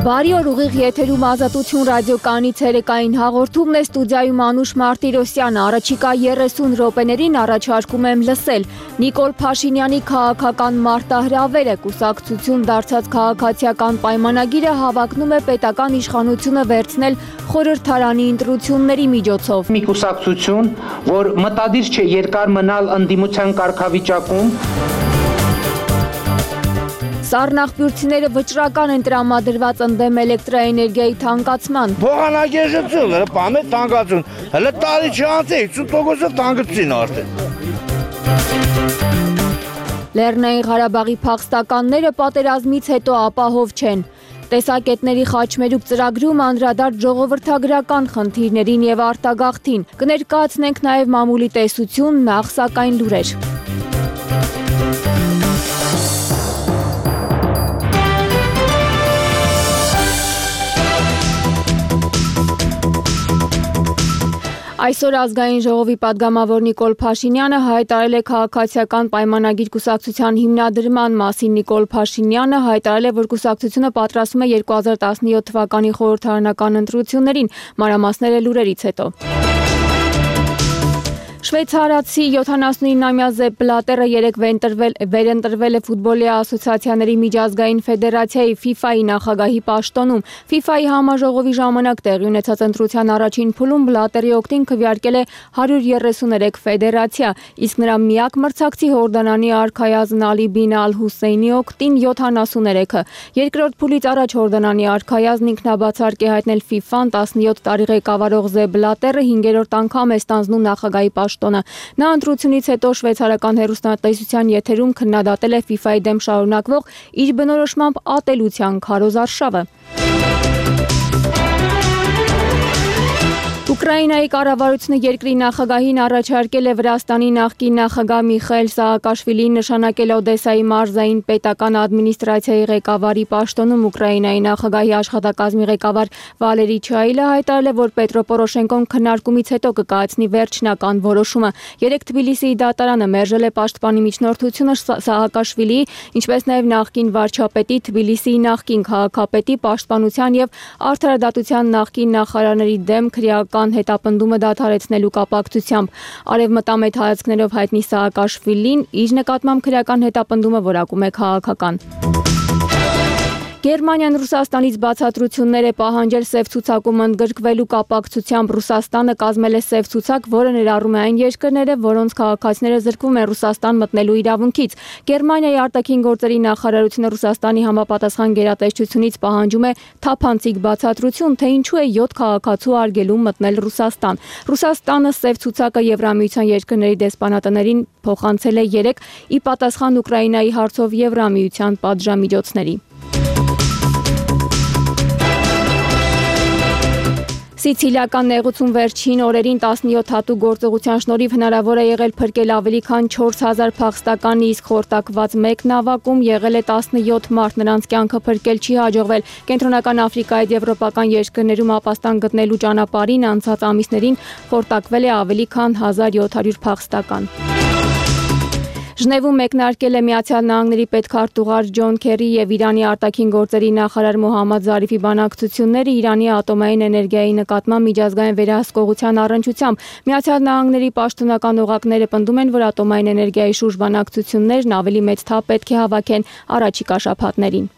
Բարի օր, ուղիղ եթերում Ազատություն ռադիոկայանի ցերեկային հաղորդումն է, ստուդիայում Անուշ Մարտիրոսյանը, առաջիկա 30 րոպեներին առաջարկում եմ լսել Նիկոլ Փաշինյանի քաղաքական մարտահրավերը, կուսակցություն դարձած քաղաքացիական պայմանագիրը հավակնում է պետական իշխանությունը վերցնել խորհրդարանի ընտրությունների միջոցով։ Մի կուսակցություն, որ մտադիր չէ երկար մնալ ընդդիմության կարգավիճակում, Սառնախբյուրցիները վճռական են տրամադրված ընդդեմ էլեկտրաէներգիայի թանկացման։ Փոխանակեժություն, բամե թանկացություն, հələ տարի չանցե 50%-ով թանկացին արդեն։ Լեռնային Ղարաբաղի փախստականները պատերազմից հետո ապահով չեն։ Տեսակետների խաչմերուկ ծրագրում անդրադարձ ժողովրդագրական խնդիրներին եւ արտագաղթին։ Կներկայացնենք նաեւ մամուլի տեսություն, նախ սակայն լուրեր։ Այսօր ազգային ժողովի պատգամավոր Նիկոլ Փաշինյանը հայտարարել է քաղաքացիական պայմանագիր կուսակցության հիմնադրման մասին։ Նիկոլ Փաշինյանը հայտարարել է, որ կուսակցությունը պատրաստվում է 2017 թվականի խորհրդարանական ընտրություններին։ Մանրամասները լուրերից հետո։ Շվեյցարացի 79-ամյա Զեփ Բլատերը երեկ վերընտրվել է ֆուտբոլի ասոցիացիաների միջազգային ֆեդերացիայի FIFA-ի նախագահի պաշտոնում։ FIFA-ի համաժողովի ժամանակ տեղի ունեցած ընտրության առաջին փուլում Բլատերի օգտին քվեարկել է 133 ֆեդերացիա, իսկ նրա միակ մրցակցի Հորդանանի արքայազն Ալի Բին Ալ-Հուսեյնի օգտին 73-ը։ Երկրորդ փուլից առաջ Հորդանանի արքայազն ինքնաբացարկ է հայտնել FIFA-ն 17 տարի ղեկավարող Զեփ Բլատերը 5-րդ անգամ է ստանձնում նախագահի պաշտոնը։ Նա ընտրությունից հետո շվեյցարական հեռուստատեսության եթերում քննադատել է FIFA-ի դեմ շարունակվող իր բնորոշմամբ ատելության քարոզարշավը։ Ուկրաինայի կառավարությունը երկրի նախագահին առաջարկել է Վրաստանի նախկին նախագահ Միխայիլ Սաակաշվիլիին նշանակել Օդեսայի մարզային պետական ադմինիստրացիայի ղեկավարի պաշտոնում։ Ուկրաինայի նախագահի աշխատակազմի ղեկավար Վալերի Չայիլը հայտարարել է, որ Պետրո Պորոշենկոն քննարկումից հետո կկայացնի վերջնական որոշումը։ Երեկ Թբիլիսիի դատարանը մերժել է պաշտպանի միջնորդությունը Սաակաշվիլիի, ինչպես նաև նախկին վարչապետի, Թբիլիսիի նախկին քաղաքապետի, պաշտպանության եւ արդարադատության նախկին նախարարների դեմ քրեական հետապնդումը դադարեցնելու կապակցությամբ։ Արևմտամետ հայացքներով հայտնի Սաակաշվիլին իր նկատմամբ քրեական հետապնդումը որակում է քաղաքական։ Գերմանիան Ռուսաստանից բացատրություններ է պահանջել սև ցուցակում ընդգրկվելու կապակցությամբ։ Ռուսաստանը կազմել է սև ցուցակ, որը ներառում է այն երկրները, որոնց քաղաքացիները զրկվում են Ռուսաստան մտնելու իրավունքից։ Գերմանիայի արտաքին գործերի նախարարությունը Ռուսաստանի համապատասխան գերատեսչությունից պահանջում է թափանցիկ բացատրություն, թե ինչու է 7 քաղաքացու արգելում մտնել Ռուսաստան։ Ռուսաստանը սև ցուցակը Եվրամիության երկրների դեսպանատներին փոխանցել է երեկ ի պատասխան Ուկրաինայի հարցով Եվրամիության պատժամիջոցների։ Սիցիլիական նեղուցում վերջին օրերին 17 հատուկ գործողության շնորհիվ հնարավոր է եղել փրկել ավելի քան 4000 փախստականի, իսկ խորտակված մեկ նավակում եղել է 17 մարդ, նրանց կյանքը փրկել չի հաջողվել։ Կենտրոնական Աֆրիկայի եւ եվրոպական երկրներում ապաստան գտնելու ճանապարհին անցած ամիսներին խորտակվել է ավելի քան 1700 փախստական։ Ժնևում մեկնարկել է Միացյալ Նահանգների պետքարտուղար Ջոն Քերի եւ Իրանի արտաքին գործերի նախարար Մոհամմադ Զարիֆի բանակցությունները Իրանի ատոմային էներգիայի նկատմամբ միջազգային վերահսկողության առնչությամբ։ Միացյալ Նահանգների պաշտոնական օղակները պնդում են, որ ատոմային էներգիայի շուրջ բանակցություններն ավելի մեծ թափ պետք է հավաքեն առաջիկա շաբաթներին։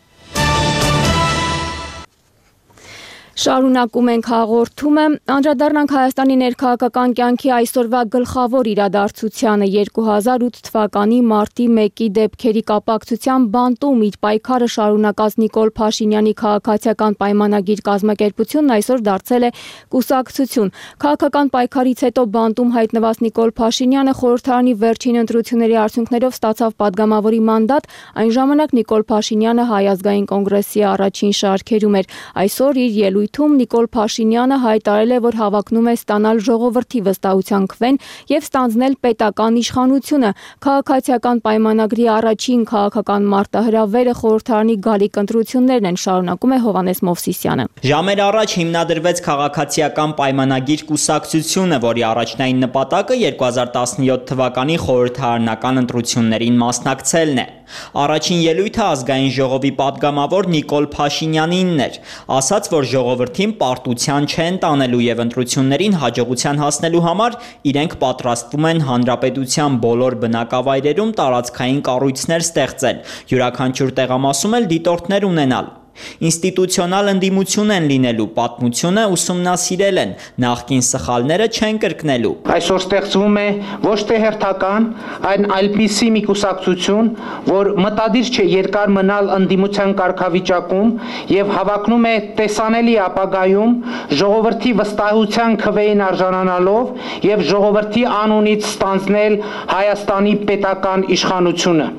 Շարունակում ենք հաղորդումը, անդրադառնանք Հայաստանի ներքաղաքական կյանքի այսօրվա գլխավոր իրադարձությանը։ 2008 թվականի մարտի 1-ի դեպքերի կապակցությամբ բանտում իր պայքարը շարունակած Նիկոլ Փաշինյանի քաղաքացիական պայմանագիր կազմակերպությունն այսօր դարձել է կուսակցություն։ Քաղաքական պայքարից հետո բանտում հայտնված Նիկոլ Փաշինյանը խորհրդարանի վերջին ընտրությունների արդյունքներով ստացավ պատգամավորի մանդատ, այն ժամանակ Նիկոլ Փաշինյանը Հայ ազգային կոնգրեսի առաջին շարքերում էր։ Այսօր իր ելույթում Նիկոլ Փաշինյանը հայտարարել է, որ հավակնում է ստանալ ժողովրդի վստահության քվեն եւ ստանձնել պետական իշխանությունը։ Քաղաքացիական պայմանագրի առաջին քաղաքական մարտահրավերը խորհրդարանի գալիք ընտրություններն են, շարունակում է Հովհաննես Մովսիսյանը։ Ժամեր առաջ հիմնադրվեց քաղաքացիական պայմանագիր կուսակցությունը, որի առաջնային նպատակը 2017 թվականի խորհրդարանական ընտրություններին մասնակցելն է։ Առաջին ելույթը ազգային ժողովի պատգամավոր Նիկոլ Փաշինյանինն էր, ասաց, որ ժողովրդին պարտության չեն տանելու եւ ընտրություններին հաջողության հասնելու համար իրենք պատրաստվում են հանրապետության բոլոր բնակավայրերում տարածքային կառույցներ ստեղծել, յուրաքանչյուր տեղամասում էլ դիտորդներ ունենալ։ Ինստիտուցիոնալ ընդդիմություն են լինելու, պատմությունը ուսումնասիրել են, նախկին սխալները չեն կրկնելու։ Այսօր ստեղծվում է ոչ թե հերթական, այլպիսի մի կուսակցություն, որ մտադիր չէ երկար մնալ ընդդիմության կարգավիճակում եւ հավակնում է տեսանելի ապագայում ժողովրդի վստահության քվեին արժանանալով եւ ժողովրդի անունից ստանձնել Հայաստանի պետական իշխանությունը։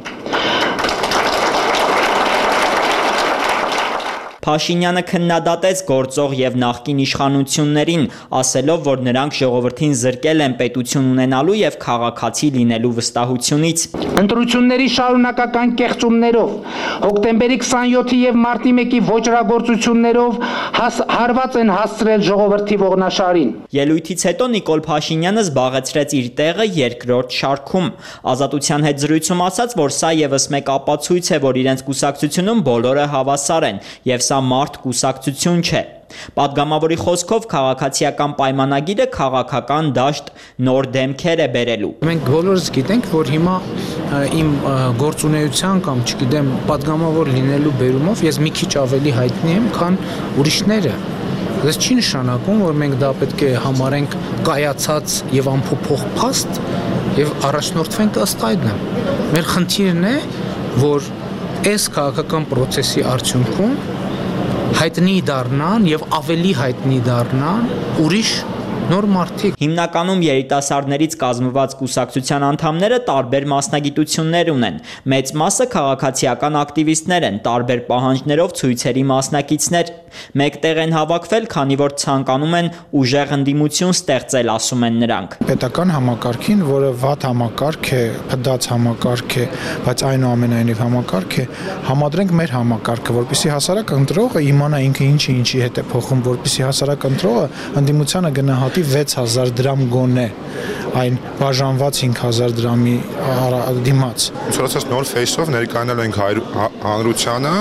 Փաշինյանը քննադատեց գործող եւ նախկին իշխանություններին, ասելով, որ նրանք ժողովրդին զրկել են պետություն ունենալու եւ քաղաքացի լինելու վստահությունից։ Ընտրությունների շարունակական կեղծումներով, հոկտեմբերի 27-ի եւ մարտի 1-ի ոճրագործություններով հարված են հասցրել ժողովրդի ողնաշարին։ Ելույթից հետո Նիկոլ Փաշինյանը զբաղեցրեց իր տեղը երկրորդ շարքում։ Ազատության հետ զրույցում ասաց, որ սա եւս մեկ ապացույց է, որ իրենց կուսակցությունում բոլորը հավասար են եւ սա մարդ կուսակցություն չէ։ Պատգամավորի խոսքով քաղաքացիական պայմանագիրը քաղաքական դաշտ նոր դեմքեր է բերելու։ Մենք բոլորս գիտենք, որ հիմա իմ գործունեության կամ չգիտեմ պատգամավոր լինելու բերումով ես մի քիչ ավելի հայտնի եմ, քան ուրիշները։ Դա չի նշանակում, որ մենք դա պետք է համարենք կայացած եւ անփոփոխ փաստ եւ առաջնորդվենք ըստ այդմ։ Մեր խնդիրն է, որ այս քաղաքական process-ի արդյունքում հայտնի դառնան եւ ավելի հայտնի դառնան ուրիշ նոր մարդիկ։ Հիմնականում երիտասարդներից կազմված կուսակցության անդամները տարբեր մասնագիտություններ ունեն։ Մեծ մասը քաղաքացիական ակտիվիստներ են, տարբեր պահանջներով ցույցերի մասնակիցներ։ Մեկտեղ են հավաքվել, քանի որ ցանկանում են ուժեղ ընդդիմություն ստեղծել, ասում են նրանք։ Պետական համակարգին, որը վատ համակարգ է, փդած համակարգ է, բայց այնուամենայնիվ համակարգ է, համադրենք մեր համակարգը, որպեսզի հասարակ ընտրողը իմանա ինքը ինչի հետ է փոխում, որպեսզի հասարակ ընտրողը ընդդիմությանը գնահատի 6000 դրամ գոնե, այն բաժանված 5000 դրամի դիմաց։ Ցույցած նոր ֆեյսով ներկայանալ ենք հանրությանը,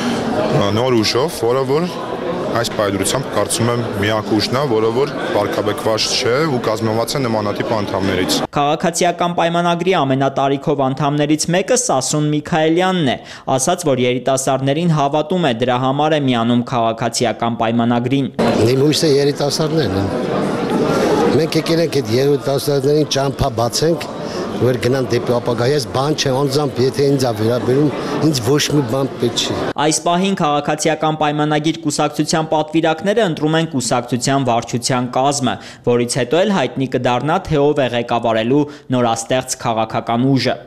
նոր ուժով, որը որ այս պայծրությամբ կարծում եմ միակ ուժն է, որը որ պարքաբեկված չէ ու կազմված է նմանատիպ անդամներից։ Քաղաքացիական պայմանագրի ամենատարիքով անդամներից մեկը Սասուն Միքայելյանն է, ասաց, որ երիտասարդներին հավատում է, դրա համար է միանում քաղաքացիական պայմանագրին։ Նույնիսկ երիտասարդներն են։ Մենք եկել ենք այդ երիտասարդներին ճամփա բացենք, որ գնան դեպի ապագա, ես բան չեմ, անձամբ եթե ինձ է վերաբերում, ինձ ոչ մի բան պետք չի։ Այս պահին քաղաքացիական պայմանագիր կուսակցության պատվիրակները ընտրում են կուսակցության վարչության կազմը, որից հետո էլ հայտնի կդառնա, թե ով է ղեկավարելու նորաստեղծ քաղաքական ուժը։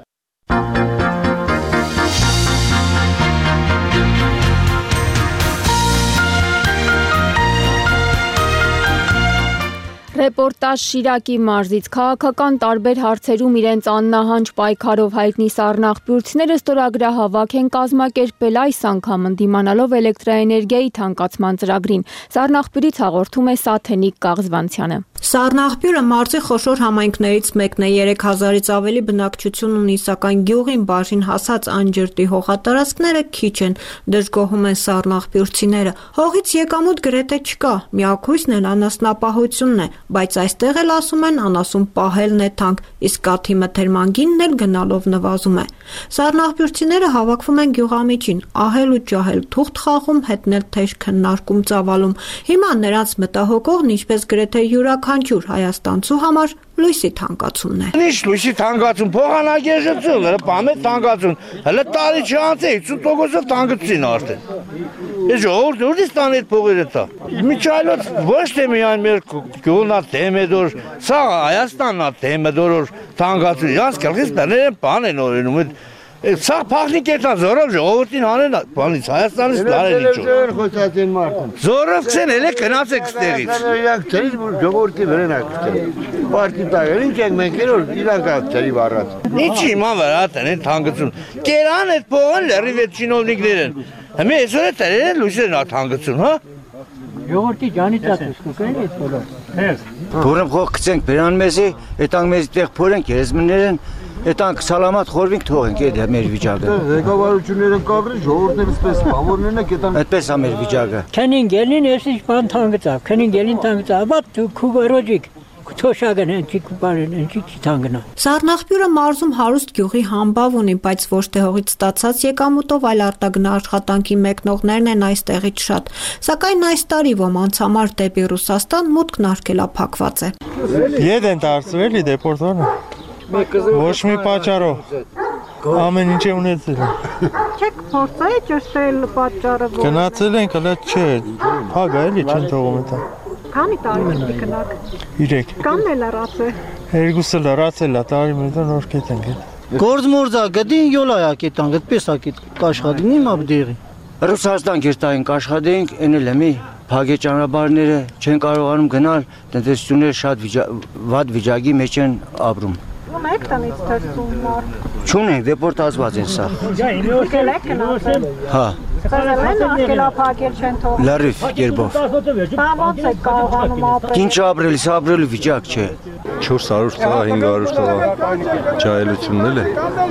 Ռեպորտաժ Շիրակի մարզից քաղաքական տարբեր հարցերում իրենց աննահանջ պայքարով հայտնի սառնախբյուրցիները ստորագրահավաք են կազմակերպել այս անգամ ընդդիմանալով էլեկտրաէներգիայի թանկացման ծրագրին։ Սառնախբյուրից հաղորդում է Սաթենիկ Կաղզվանցյանը։ Սառնախբյուրը մարզի խոշոր համայնքներից մեկն է, 3000-ից ավելի բնակչություն ունի, սակայն գյուղին բաժին հասած անջրտի հողատարածքները քիչ են, դժգոհում են սառնախբյուրցիները։ Հողից եկամուտ գրեթե չկա, միակույսն էլ անասնապահությունն է, բայց այստեղ էլ ասում են անասուն պահելն է թանկ, իսկ կաթի մթերման գինն էլ գնալով նվազում է։ Սառնախբյուրցիները հավաքվում են գյուղամիջին, ահել ու ջահել, թուղթ խաղում, հետնել թեժ քննարկում ծավալում։ Հիմա նրանց մտահոգողն ինչպես գրեթե յուրաքանչյուր հայաստանցու համար լույսի թանկացումն է։ Ինչ լույսի թանկացում, փոխանակեժություն, բամե թանկացում, հələ տարի չանց է 50%-ով թանկացին արդեն։ Ես ժողովուրդը ուզից տան այդ փողերը տա։ Միջայլոց ոչ թե միայն մեր գյուղնա թեմեդոր, սա Հայաստանն է թեմեդորոր թանկացում, իրանց կողքից բաներ բան են օրենում։ Սա փախնիկ էտա զորով ժողովրդին հանեն բանից Հայաստանից լարել իջու։ Խոսացին մարդուն։ Զորով քսեն էլ գնացեք ստեղից։ Իրանք ծերից ժողովրդի վրան ակստել։ Պարտի տայր ինչ ենք մենք որ իրանք ակստերի վառած։ Ինչի իման վրա տնեն թանկացում։ Կերան այդ փողն լրիվ այդ չինովնիկներն։ Հիմա այսօր է տերեն լույսերն ա թանկացում, հա։ Ժողովրդի ջանից ակս կոկեն էս բոլոր։ Փորը փող գցենք բերան մեզի, այդտեղ մեզ տեղ փորենք երեսմներն Այդանք սալամատ խորվենք թողենք այդ մեր վիճակը։ Ղեկավարությունները կագրի ժողովուրդները սպես բավորներն է կետան։ Այդպես է մեր վիճակը։ Քանին գելին էսի բան թանգծավ, քանին գելին թանգծավ, բաց քուբարոջիկ Թոշակն են ճիք բարեն են ճիք թանգնա։ Սառնախբյուրը մարզում հարուստ գյուղի համբավ ունի, բայց ոչ թե հողից ստացած եկամուտով, այլ արտագնա աշխատանքի մեկնողներն են այստեղից շատ։ Սակայն այս տարի ոմանց համար դեպի Ռուսաստան մուտքն արգելափակված է։ Ետ են դարձրել դեպորտորը։ Ոչ մի պատճառով։ Ամեն ինչ է ունեցել։ Չեք փորձել ճշտել պատճառը։ Գնացել ենք, հələ չէ։ Փակ է, էլի չեն թողում դա։ Քանի տարի մտի գնաք։ 3։ Կանն է լրացել։ Երկուսը լրացել է, տարի մետը նոր կետենք է։ Գործմորձա գդին յոլայա կետան, գդպես ակիտ կաշխատին իմ աբդերի։ Ռուսաստան գերտային կաշխատենք, էնել է մի փագե ճանապարհները չեն կարողանում գնալ, տնտեսությունները շատ վատ վիճակի մեջ են ապրում։ Ունեք տնից դրսում մար։ Չունենք, դեպորտացված են սա։ Եկել եք գնացել։ Հա։ Սրան արգելափակել չեն թողել։ Լրիվ երբով։ Ոնց է կարողանում ապրել։ Ինչ ապրել, սա ապրելու վիճակ չէ։ 400 տղա, 500 տղա ջահելությունն էլ է։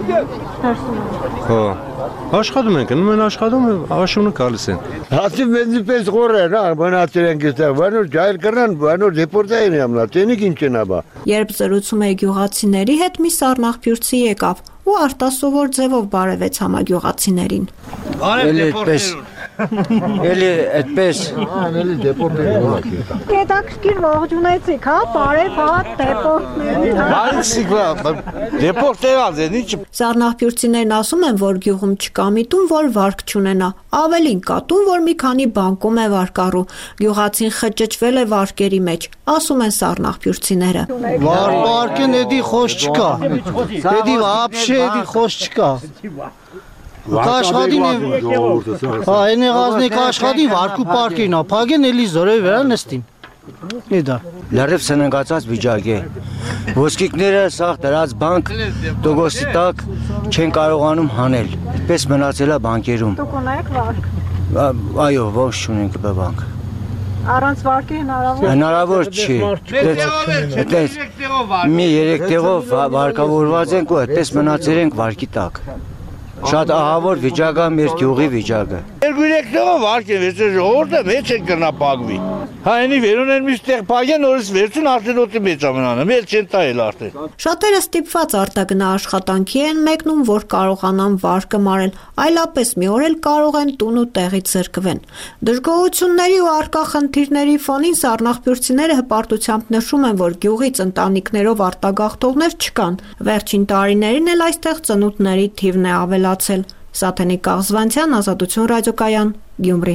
Հա։ Աշխատում ենք, նույն են աշխատում, աշունը գալիս են։ Հացի մեզի պես խորեր, մնացել ենք այստեղ, բանոր ջահել կրնան, բանոր դեպորտային ամնա, տենիք ինչ են աբա։ Երբ զրուցում է գյուղացիների հետ, մի սառնախբյուրցի եկավ ու արտասովոր ձևով բարևեց համագյուղացիներին։ Էլի այդպես։ Էլի այդպես։ Էլի դեպորտային ոլակի։ Հետաքրքիր ողջունեցիք, հա, բարև, հա, դեպորտների։ Բարիսիկլա, դեպորտերած են, ինչ։ Սառնախբյուրցիներն ասում են, որ գյուղում չկա միտում, որ վարկ չունենա։ Ավելին կա տուն, որ մի քանի բանկում է վարկառու։ Գյուղացին խճճվել է վարկերի մեջ, ասում են սառնախբյուրցիները։ Վարկեն էդի խոս չկա։ Էդի вообще էդի խոս չկա։ Կաշխատին է։ Հա, այն եղածն է կաշխատի վարկու պարկին, փագեն էլի զորի վրա նստին։ Նեդա։ Լրիվ սննգացած վիճակ է։ Ոսկիկները սաղ դրած բանկ տոկոսի տակ չեն կարողանում հանել։ Այդպես մնացել է բանկերում։ Դուք ունեք վարկ։ Այո, ոչ չունենք բանկ։ Առանց վարկի հնարավոր չի։ Այդպես մի 3 տեղով վարկավորված ենք ու այդպես մնացել ենք վարկի տակ։ Շատ ահավոր վիճակը մեր գյուղի վիճակը։ 2-3 տեղով վարկ են վերցրել ժողովուրդը մեջ են կրնա պագվի։ Հա այնի վերուն են մի ստեղ պագեն նորից վերցուն արդեն օդի մեջ ամենանը, մեր չեն տայել արդեն։ Շատերը ստիպված արտագնա աշխատանքի են մեկնում, որ կարողանան վարկը մարել, այլապես մի օր էլ կարող են տուն ու տեղից զրկվեն։ Դժգոհությունների ու առկա խնդիրների ֆոնին սառնախբյուրցիները հպարտությամբ նշում են, որ գյուղից ընտանիքներով արտագաղթողներ չկան։ Վերջին տարիներին էլ այստեղ ծնունդների թիվն է ավելացել։ Սաթենիկ Կաղզվանցյան, Ազատություն ռադիոկայան, Գյումրի։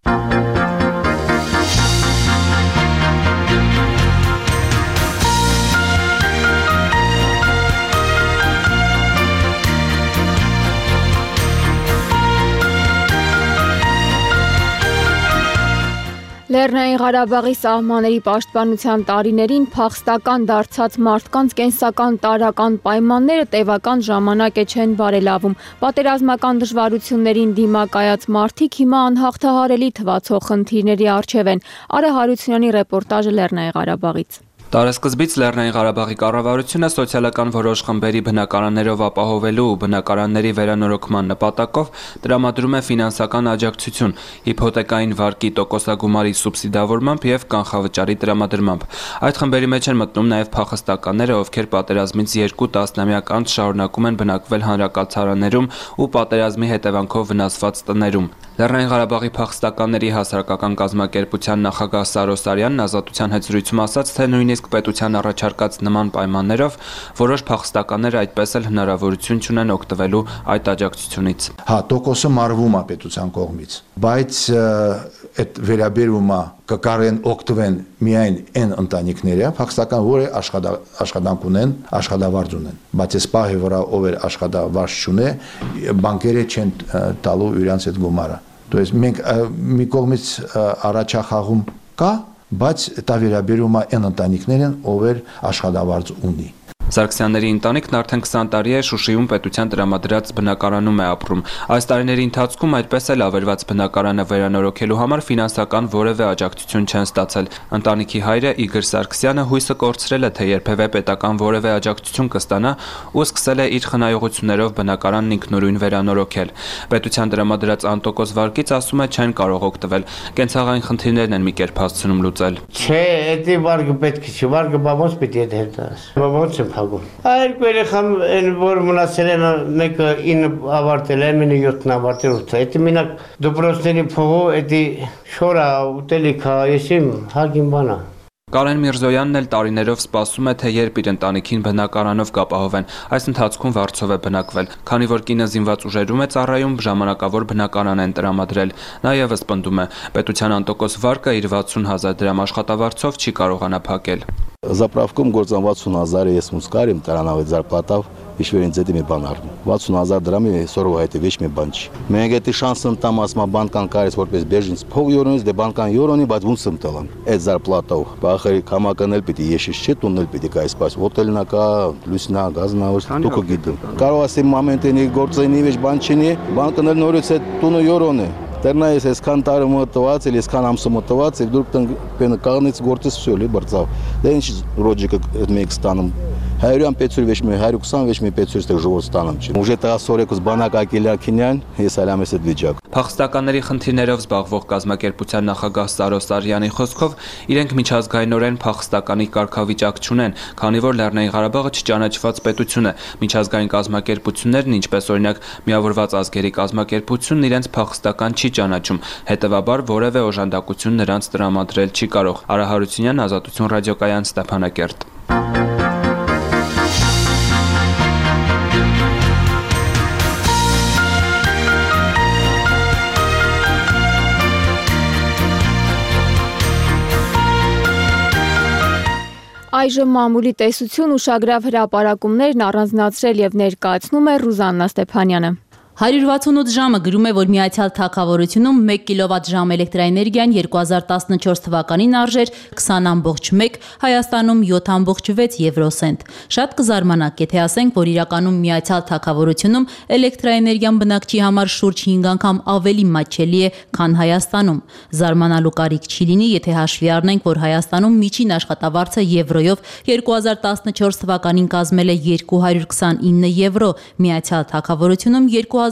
Լեռնային Ղարաբաղի սահմանների պաշտպանության տարիներին փախստական դարձած մարդկանց կենսական տարրական պայմանները տևական ժամանակ է չեն բարելավում։ Պատերազմական դժվարություններին դիմակայած մարդիկ հիմա անհաղթահարելի թվացող խնդիրների առջև են։ Արա Հարությունյանի ռեպորտաժը Լեռնային Ղարաբաղից։ Տարեսկզբից Լեռնային Ղարաբաղի կառավարությունը սոցիալական որոշ խմբերի բնակարաններով ապահովելու ու բնակարանների վերանորոգման նպատակով տրամադրում է ֆինանսական աջակցություն հիփոթեկային վարկի տոկոսագումարի սուբսիդավորմամբ եւ կանխավճարի տրամադրմամբ։ Այդ խմբերի մեջ են մտնում նաեւ փախստականները, ովքեր պատերազմից 2 տասնամյակ անց շարունակում են բնակվել հանրակացարաններում ու պատերազմի հետևանքով վնասված տներում։ Լեռնային Ղարաբաղի փախստականների հասարակական կազմակերպության նախագահ Սարո Սարյանն Ազատության հետ զրույցում ասաց, թե նույնիսկ պետության առաջարկած նման պայմաններով որոշ փախստականներ այդպես էլ հնարավորություն չունեն օգտվելու այդ աջակցությունից։ Հա, տոկոսը մարվում է պետության կողմից, բայց այդ վերաբերումը կկարեն օգտվեն միայն այն ընտանիքները, փախստական, որը աշխատանք ունեն, աշխատավարձ ունեն, բայց այս պահի վրա ով էր աշխատավարձ չունե, բանկերը չեն տալու իրենց այդ գումարը։ То есть մենք մի կողմից առաջախաղում կա, բայց դա վերաբերում է այն ընտանիքներին, ով էր աշխատավարձ ունի։ Սարգսյանների ընտանիքն արդեն 20 տարի է Շուշիում պետության տրամադրած բնակարանում է ապրում։ Այս տարիների ընթացքում այդպես էլ ավերված բնակարանը վերանորոգելու համար ֆինանսական որևէ աջակցություն չեն ստացել։ Ընտանիքի հայրը Իգոր Սարգսյանը հույսը կորցրել է, թե երբևէ պետական որևէ աջակցություն կստանա ու սկսել է իր խնայողություններով բնակարանն ինքնուրույն վերանորոգել։ Պետության տրամադրած անտոկոս վարկից ասում է չեն կարող օգտվել։ Կենցաղային խնդիրներն են մի կերպ հասցնում լուծել։ Չէ, էդի վարկը պետք է չի, վարկը բամոց պիտի հետհետաս։ Բամոց եմ փակում։ Երկու երեխան են որ մնացել են, մեկը 9 ավարտել է, մինը 7 ավարտել 8։ Էդի մենակ դպրոցների փողով էդի շորա ուտելիքա, եսիմ հագին բանա։ Կարեն Միրզոյանն էլ տարիներով սպասում է, թե երբ իր ընտանիքին բնակարանով կապահովեն։ Այս ընթացքում վարձով է բնակվել։ Քանի որ կինը զինված ուժերում է ծառայում, ժամանակավոր բնակարան են տրամադրել։ Նա ևս պնդում է, պետության անտոկոս վարկը իր 60,000 դրամ աշխատավարձով չի կարողանա փակել։ Заправком գործան 60,000 ես մուսկարիմ տարանավի зарплатав իշվերին ձեդի մի բան արվում 60,000 դրամի սորով հայտի վեճ մի բան չի մենք էդի շանսն տամ ասма բանկան կարես որպես բեժինց փող յորոնից դե բանկան յորոնի բայց ոնցում տալան այդ зарплатով բախերի կամականել պիտի եշիշ չի տունել պիտի կայս պաս հոտելնա կա լուսնա գազնա դուք գիտում կարող ասեմ մոմենտենի գործենի վեճ բան չինի բանկն էլ նորից է տունը յորոն է Ternaes eskan tară motivați, ele eskan am să motivați, друг там pe carniți gortis все ли бърцав. Денч роджика мек станам. Хайрям 500 вешме, хайрю 20 вешме 500 так живот станам. Уже та сорекус банак акիլյա քինյան, ես ալամես այդ վիճակ։ Փախստականների խնդիրներով զբաղվող կազմակերպության նախագահ Սարո Սարյանի խոսքով իրենք միջազգայինորեն փախստականի կարգավիճակ չունեն, քանի որ Լեռնային Ղարաբաղը չճանաչված պետություն է։ Միջազգային կազմակերպություններն, ինչպես օրինակ Միավորված ազգերի կազմակերպությունն իրենց փախստական չի ճանաչում, հետևաբար որևէ օժանդակություն նրանց տրամադրել չի կարող։ Արա Հարությունյան, Ազատություն ռադիոկայան, Ստեփանակերտ։ Այժմ մամուլի տեսություն ուշագրավ հրապարակումներն առանձնացրել եւ ներկայացնում է Ռուզաննա Ստեփանյանը։ 168 ժամը գրում է, որ Միացյալ Թագավորությունում 1 կիլովատ-ժամ էլեկտրաէներգիան 2014 թվականին արժեր 20.1, Հայաստանում 7.6 եվրոսենտ։ Շատ կզարմանաք, եթե ասենք, որ իրականում Միացյալ Թագավորությունում էլեկտրաէներգիան բնակչի համար շուրջ 5 անգամ ավելի մատչելի է, քան Հայաստանում։ Զարմանալու կարիք չի լինի, եթե հաշվի առնենք, որ Հայաստանում միջին աշխատավարձը եվրոյով 2014 թվականին կազմել է 229 եվրո, Միացյալ Թագավորությունում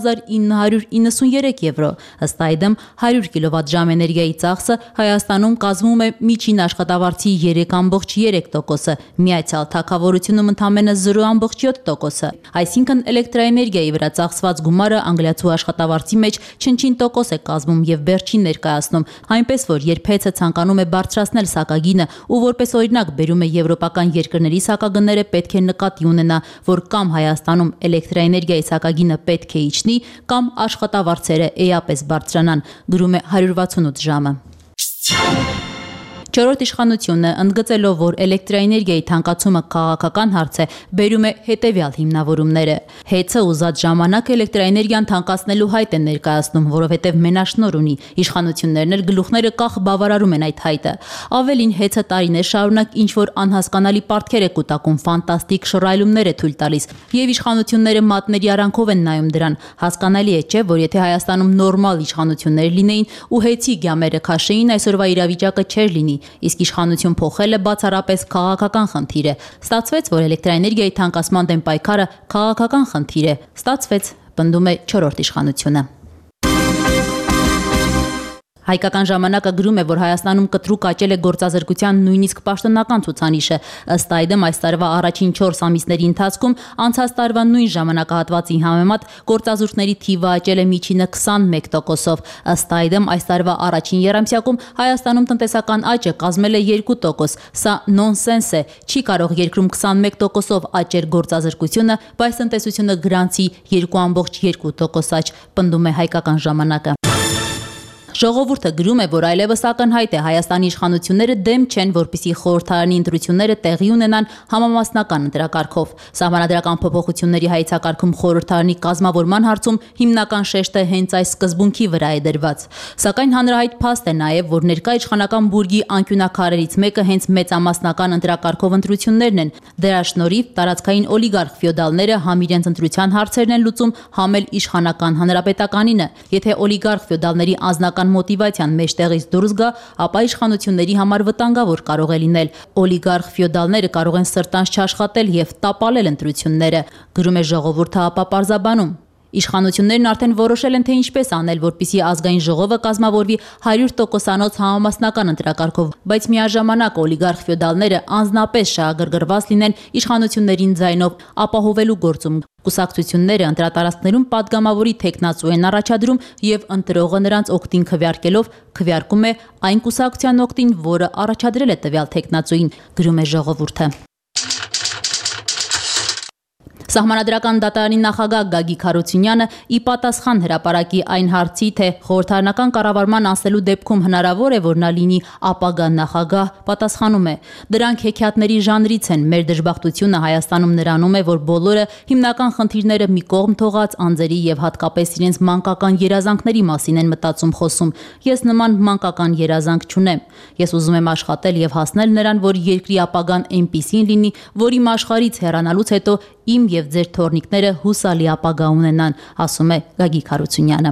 2993 եվրո։ Ըստ այդմ 100 կիլովատ-ժամ էներգիայի ծախսը Հայաստանում կազմում է միջին աշխատավարձի 3.3%-ը, Միացյալ Թագավորությունում ընդամենը 0.7%-ը։ Այսինքն էլեկտրաէներգիայի վրա ծախսված գումարը անգլիացու աշխատավարձի մեջ չնչին տոկոս է կազմում եւ վերջին ներկայացնում, այնպես որ երբ հեծը ցանկանում է բարձրացնել սակագինը ու որպես օրինակ բերում է եվրոպական երկրների սակագները, պետք է նկատի ունենա, որ կամ Հայաստանում էլեկտրաէներգիայի սակագինը պետք է իջնի, կամ աշխատավարձերը էապես բարձրանան, գրում է 168 ժամը։ Չորրորդ իշխանությունը, ընդգծելով, որ էլեկտրաէներգիայի թանկացումը քաղաքական հարց է, բերում է հետևյալ հիմնավորումները։ Հեծը ուզած ժամանակ էլեկտրաէներգիան թանկացնելու հայտ է ներկայացնում, որովհետև մենաշնոր ունի, իշխանություններն էլ գլուխները կախ բավարարում են այդ հայտը։ Ավելին, հեծը տարիներ շարունակ ինչ-որ անհասկանալի պարտքեր է կուտակում, ֆանտաստիկ շռայլումներ է թույլ տալիս, եւ իշխանությունները մատների արանքով են նայում դրան։ Հասկանալի է, չէ, որ եթե Հայաստանում նորմալ իշխանություններ լինեին ու հեծի գյամերը քաշեին, այսօրվա իրավիճակը չէր լինի։ Իսկ իշխանություն փոխելը բացառապես քաղաքական խնդիր է։ Ստացվեց, որ էլեկտրաէներգիայի թանկացման դեմ պայքարը քաղաքական խնդիր է։ Ստացվեց, պնդում է չորրորդ իշխանությունը։ Հայկական ժամանակը գրում է, որ Հայաստանում կտրուկ աճել է գործազրկության նույնիսկ պաշտոնական ցուցանիշը։ Ըստ այդմ այս տարվա առաջին 4 ամիսների ընթացքում անցած տարվա նույն ժամանակահատվածի համեմատ գործազուրկների թիվը աճել է միջինը 21%-ով։ Ըստ այդմ այս տարվա առաջին եռամսյակում Հայաստանում տնտեսական աճը կազմել է 2%։ Սա նոնսենս է։ Չի կարող երկրում 21%-ով աճել գործազրկությունը, բայց տնտեսությունը գրանցի 2.2% աճ, պնդում է Հայկական ժամանակը։ Ժողովուրդը գրում է, որ այլևս ակնհայտ է Հայաստանի իշխանությունները դեմ չեն, որպեսզի խորհրդարանի ընտրությունները տեղի ունենան համամասնական ընտրակարգով։ Սահմանադրական փոփոխությունների հայեցակարգում խորհրդարանի կազմավորման հարցում հիմնական շեշտը հենց այս սկզբունքի վրա է դրված։ Սակայն հանրահայտ փաստ է նաև, որ ներկա իշխանական բուրգի անկյունակարերից մեկը հենց մեծամասնական ընտրակարգով ընտրություններն են։ Դրա շնորհիվ տարածքային օլիգարխ ֆեոդալները համ իրենց ընտրության հարցերն են լուծում, համ էլ իշխանական հանրապետականինը։ Եթե օլիգարխ ֆեոդալների անձնական մոտիվացիան մեջտեղից դուրս գա, ապա իշխանությունների համար վտանգավոր կարող է լինել։ Օլիգարխ ֆեոդալները կարող են սրտանց չաշխատել եւ տապալել ընտրությունները, գրում է ժողովուրդը ապա պարզաբանում։ Իշխանություններն արդեն որոշել են, թե ինչպես անել, որպեսզի ազգային ժողովը կազմավորվի 100%-անոց համամասնական ընտրակարգով, բայց միաժամանակ օլիգարխ ֆեոդալները անձնապես շահագրգռված լինեն իշխանություններին ձայնով ապահովելու գործում։ Կուսակցությունները ընտրատարածքներում падգամավորի թեկնածու են առաջադրում եւ ընտրողը նրանց օգտին քվեարկելով քվեարկում է այն կուսակցության օգտին, որը առաջադրել է տվյալ թեկնածուին, գրում է ժողովուրդը։ Սահմանադրական դատարանի նախագահ Գագիկ Հարությունյանը ի պատասխան հրապարակի այն հարցի, թե խորհրդարանական կառավարման անցնելու դեպքում հնարավոր է, որ նա լինի ապագա նախագահ, պատասխանում է. դրանք հեքիաթների ժանրից են, մեր դժբախտությունը Հայաստանում նրանում է, որ բոլորը հիմնական խնդիրները մի կողմ թողած անձերի եւ հատկապես իրենց մանկական երազանքների մասին են մտածում խոսում։ Ես նման մանկական երազանք չունեմ։ Ես ուզում եմ աշխատել եւ հասնել նրան, որ երկրի ապագան այնպիսին լինի, որ իմ աշխարհից հեռանալուց հետո իմ եւ ձեր թորնիկները հուսալի ապագա ունենան, ասում է Գագիկ Հարությունյանը։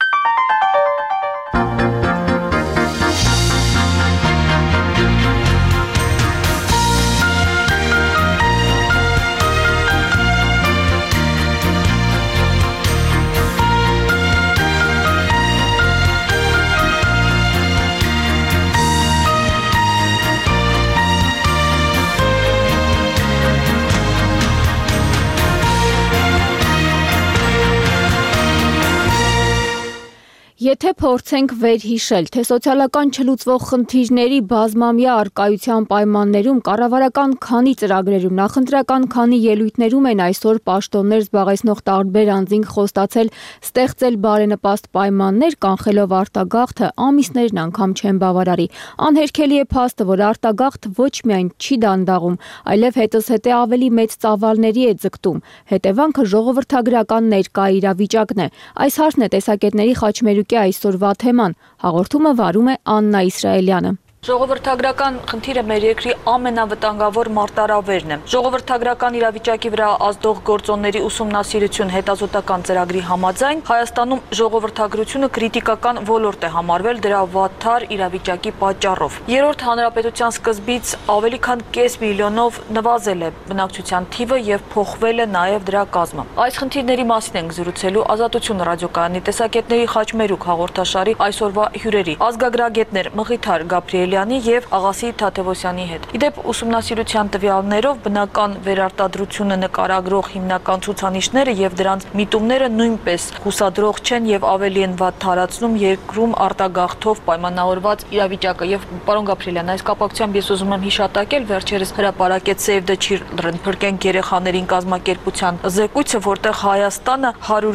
Եթե փորձենք վերհիշել, թե սոցիալական չլուծվող խնդիրների բազմամյա առկայության պայմաններում կառավարական քանի ծրագրերում, նախընտրական քանի ելույթներում են այսօր պաշտոններ զբաղեցնող տարբեր անձինք խոստացել ստեղծել բարենպաստ պայմաններ, կանխելով արտագաղթը, ամիսներն անգամ չեն բավարարի։ Անհերքելի է փաստը, որ արտագաղթը ոչ միայն չի դանդաղում, այլև հետզհետե ավելի մեծ ծավալների է ձգտում։ Հետևանքը ժողովրդագրական ներկա իրավիճակն է։ Այս հարցն է տեսակետների խաչմերուկ այսօրվա թեման, հաղորդումը վարում է Աննա Իսրայելյանը։ Ժողովրդագրական խնդիրը մեր երկրի ամենավտանգավոր մարտահրավերն է։ Ժողովրդագրական իրավիճակի վրա ազդող գործոնների ուսումնասիրություն հետազոտական ծրագրի համաձայն Հայաստանում ժողովրդագրությունը քրիտիկական ոլորտ է համարվել դրա վատթար իրավիճակի պատճառով։ Երրորդ հանրապետության սկզբից ավելի քան կես միլիոնով նվազել է բնակչության թիվը եւ փոխվել է նաեւ դրա կազմը։ Այս խնդիրների մասին ենք զրուցելու Ազատություն ռադիոկայանի տեսակետների խաչմերուկ հաղորդաշարի այսօրվա հյուրերի ազգագրագետներ Մղիթար Գաբրիելյանի եւ Աղասի Թաթևոսյանի հետ։ Իդեպ ուսումնասիրության տվյալներով բնական վերարտադրությունը նկարագրող հիմնական ցուցանիշները եւ դրանց միտումները նույնպես հուսադրող չեն եւ ավելի են վատ թարացնում երկրում արտագաղթով պայմանավորված իրավիճակը։ Եվ պարոն Գաբրիելյան, այս կապակցությամբ ես ուզում եմ հիշատակել վերջերս հրապարակեց Save the Children փրկենք երեխաներին կազմակերպության զեկույցը, որտեղ Հայաստանը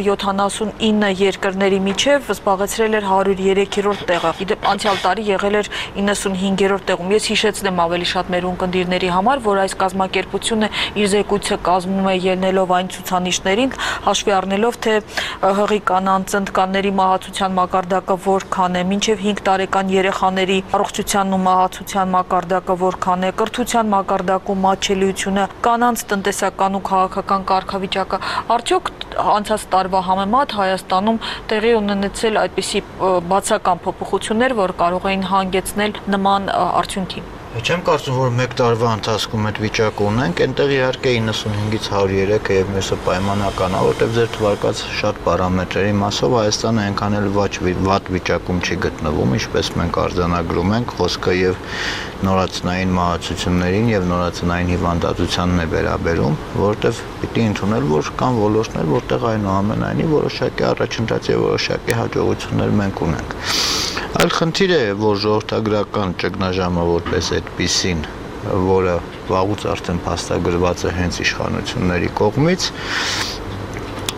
179 երկրների միջև զբաղեցրել էր 103-րդ տեղը։ Իդեպ անցյալ տարի եղել էր 95-րդ տեղում։ Ես հիշեցնեմ ավելի շատ մեր ունկնդիրների համար, որ այս կազմակերպությունը իր զեկույցը կազմում է ելնելով այն ցուցանիշներին, հաշվի առնելով, թե հղի կանանց ընտկանների մահացության մակարդակը որքան է, մինչև 5 տարեկան երեխաների առողջությանն ու մահացության մակարդակը որքան է, կրթության մակարդակում մատչելիությունը, կանանց տնտեսական ու քաղաքական կարգավիճակը։ Արդյոք անցած տարվա համեմատ Հայաստանում տեղի ունեցել այդպիսի բացական փոփոխություններ, որ կարող էին հանգեցնել նման արդյունքի։ Չեմ կարծում, որ մեկ տարվա ընթացքում այդ վիճակը ունենք, այնտեղ իհարկե 95-ից 103-ը եւ մյուսը պայմանական է, որտեղ ձեր թվարկած շատ պարամետրերի մասով Հայաստանը այնքան էլ վատ վիճակում չի գտնվում, ինչպես մենք արձանագրում ենք, խոսքը եւ նորածնային մահացություններին եւ նորածնային հիվանդացությանն է վերաբերում, որտեղ պիտի ընդունել, որ կան ոլորտներ, որտեղ այնուամենայնիվ որոշակի առաջընթաց եւ որոշակի հաջողություններ մենք ունենք։ Այլ խնդիր է, որ ժողովրդագրական ճգնաժամը որպես այդպիսին, որը վաղուց արդեն փաստագրված է հենց իշխանությունների կողմից,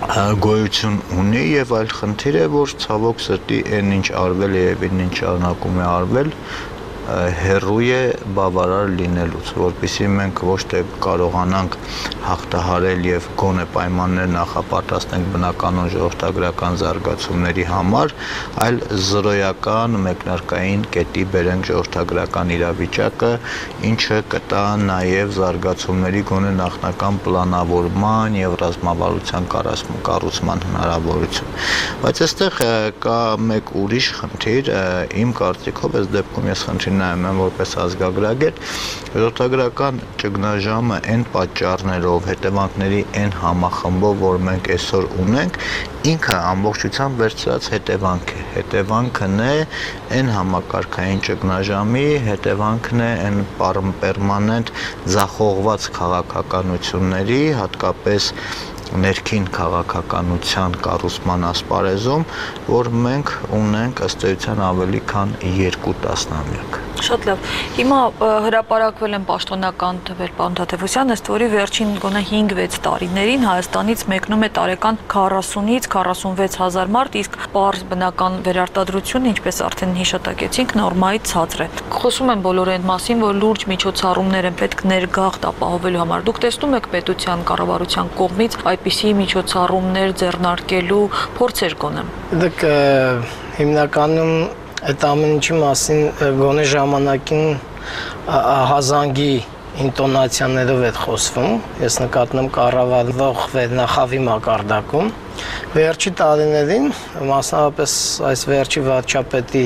գոյություն ունի եւ այլ խնդիր է, որ ցավոք սրտի այն ինչ արվել է եւ ինչ շարունակում է արվել հերրու է բավարար լինելուց, որպեսզի մենք ոչ թե կարողանանք հաղթահարել եւ գոնե պայմաններ նախապատրաստենք բնականոն ժողովրդագրական զարգացումների համար, այլ զրոյական մեկնարկային կետի բերենք ժողովրդագրական իրավիճակը, ինչը կտա նաեւ զարգացումների գոնե նախնական պլանավորման եւ ռազմավարության կառուցման հնարավորություն։ Բայց այստեղ կա մեկ ուրիշ խնդիր, իմ կարծիքով այս դեպքում ես խնդրում նայում եմ որպես ազգագրագետ, ժողովրդագրական ճգնաժամը այն պատճառներով, հետևանքների այն համախմբով, որ մենք այսօր ունենք, ինքը ամբողջությամբ վերցրած հետևանք է։ Հետևանքն է այն համակարգային ճգնաժամի, հետևանքն է այն պերմանենտ ձախողված քաղաքականությունների, հատկապես ներքին քաղաքականության կառուցման ասպարեզում, որ մենք ունենք ըստ էության ավելի քան 2 տասնամյակ։ Շատ լավ։ Հիմա հրապարակվել են պաշտոնական թվեր, պարոն Թադևոսյան, ըստ որի վերջին գոնե 5-6 տարիներին Հայաստանից մեկնում է տարեկան 40-ից 46 հազար մարդ, իսկ պարզ բնական վերարտադրությունը, ինչպես արդեն հիշատակեցինք, նորմայից ցածր է։ Խոսում են բոլորը այն մասին, որ լուրջ միջոցառումներ են պետք ներգաղթ ապահովելու համար։ Դուք տեսնում եք պետության կառավարության կողմից այդպիսի միջոցառումներ ձեռնարկելու փորձեր գոնե։ Դուք հիմնականում այդ ամեն ինչի մասին գոնե ժամանակին հազանգի ինտոնացիաներով է խոսվում, ես նկատնում եմ կառավարվող վերնախավի մակարդակում։ Վերջի տարիներին, մասնավորապես այս վերջի վարչապետի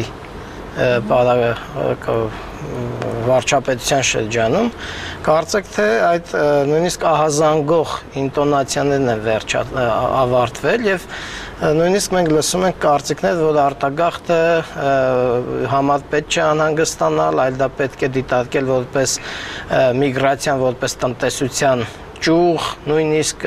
վարչապետության շրջանում, կարծեք թե այդ նույնիսկ ահազանգող ինտոնացիաներն են ավարտվել եւ նույնիսկ մենք լսում ենք կարծիքներ, որ արտագաղթը համար պետք չէ անհանգստանալ, այլ դա պետք է դիտարկել որպես միգրացիան, որպես տնտեսության ճյուղ, նույնիսկ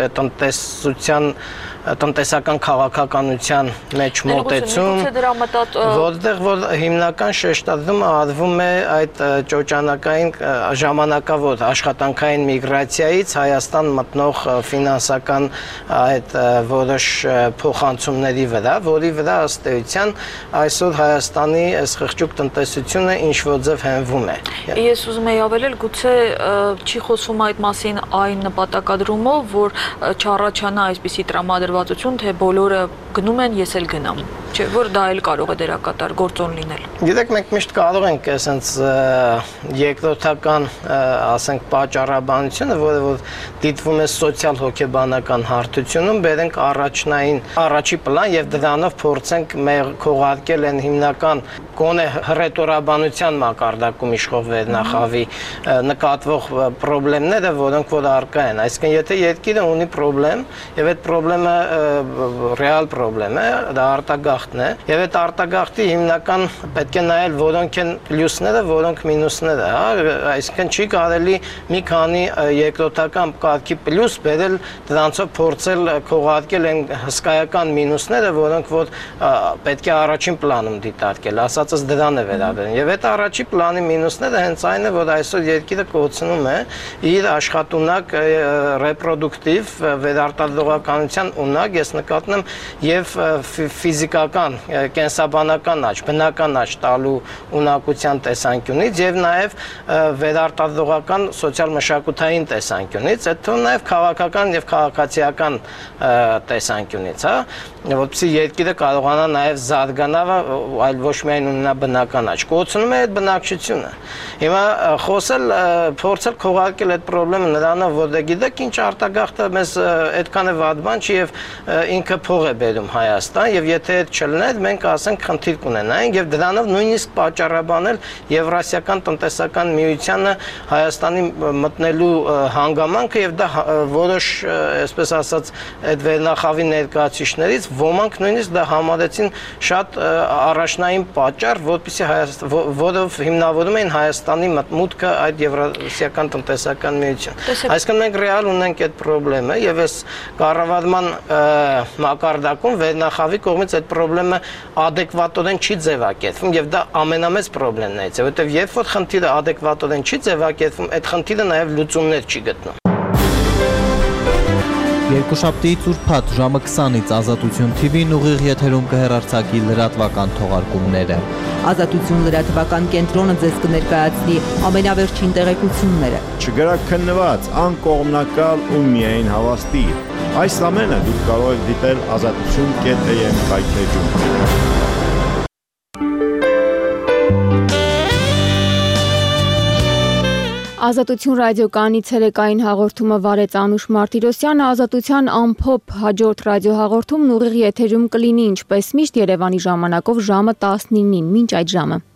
տնտեսական քաղաքականության մեջ մոտեցում, որտեղ որ հիմնական շեշտադրումը արվում է այդ ճոճանակային ժամանակավոր աշխատանքային միգրացիայից Հայաստան մտնող ֆինանսական այդ որոշ փոխանցումների վրա, որի վրա ըստ էության այսօր Հայաստանի այս խղճուկ տնտեսությունը ինչ որ ձև հենվում է։ Ես ուզում եի ավելել, գուցե չի խոսվում այդ մասին այն նպատակադրումով, որ չառաջանա այսպիսի տրամադրվածություն, թե բոլորը գնում են, ես էլ գնամ, չէ, որ դա էլ կարող է դերակատար գործոն լինել։ Գիտեք, մենք միշտ կարող ենք այսպես երկրորդական, ասենք, պատճառաբանությունը, որը որ դիտվում է սոցիալ հոգեբանական հարթությունում, բերենք առաջի պլան եւ դրանով փորձենք քողարկել են հիմնական գոնե հռետորաբանության մակարդակում իշխող վերնախավի նկատվող խնդիրները, որոնք որ առկա են։ Այսինքն, եթե երկիրը ունի խնդրեմ, եւ այդ խնդրեմը ռեալ խնդրեմ է, դա արտագաղթն է, եւ այդ արտագաղթի հիմնական պետք է նայել որոնք են պլյուսները, որոնք մինուսները, հա, այսինքն չի կարելի մի քանի երկրորդական կարգի պլյուս բերել դրանցով փորձել քողարկել են հսկայական մինուսները, որոնք որ պետք է առաջին պլանում դիտարկել, ասածս դրան է վերաբերում։ Եվ այդ առաջի պլանի մինուսները հենց այն է, որ այսօր երկիրը կորցնում է իր աշխատունակ ռեպրոդուկտիվ վերարտադրողականության ունակ, ես նկատնում եմ եւ ֆիզիկական, կենսաբանական աճ, բնական աճ տալու ունակության տեսանկյունից եւ նաեւ վերարտադրողական սոցիալ-մշակութային տեսանկյունից, այդ թվում նաեւ քաղաքական եւ քաղաքացիական տեսանկյունից, հա, որպեսզի երկիրը կարողանա նաեւ զարգանալ, այլ ոչ միայն ունենա բնական աճ։ Կոչնում է այդ բնակչությունը։ Հիմա փորձել քողարկել այդ խնդրեմը նրանով, որ գիտեք ինչ արտագաղթը մեզ այդքան է վատ բան չի եւ ինքը փող է բերում Հայաստան եւ եթե այդ չլներ մենք ասենք խնդիր կունենայինք եւ դրանով նույնիսկ պատճառաբանել Եվրասիական տնտեսական միությանը Հայաստանի մտնելու հանգամանքը եւ դա որոշ, այսպես ասած, այդ վերնախավի ներկայացուցիչներից ոմանք նույնիսկ դա համարեցին շատ առաջնային պատճառ, որով հիմնավորում են Հայաստանի մուտքը այդ Եվրասիական տնտեսական միություն։ Այսինքն մենք ռեալ ունենք այդ խնդրեմը եւ այս կառավարման մակարդակում վերնախավի կողմից այդ խնդրեմը adekvatորեն չի ձևակերպվում եւ դա ամենամեծ խնդիրն է, որովհետեւ երբ որ խնդիրը adekvatորեն չի ձևակերպվում, այդ խնդիրը նաեւ լուծումներ չի գտնում։ Երկուշաբթիից ուրբաթ ժամը 20-ից Ազատություն TV-ն ուղիղ եթերում կհեռարձակի լրատվական թողարկումները։ Ազատություն լրատվական կենտրոնը ձեզ կներկայացնի ամենավերջին տեղեկությունները։ Չգրաքննված, անկողմնակալ ու միայն հավաստի։ Այս ամենը դուք կարող եք դիտել ազատություն.am կայքէջում։ Ազատություն ռադիոկայանի ցերեկային հաղորդումը վարեց Անուշ Մարտիրոսյանը, Ազատության ամփոփ հաջորդ ռադիոհաղորդումն ուղիղ եթերում կլինի ինչպես միշտ Երևանի ժամանակով ժամը 19-ին, մինչ այդ ժամը։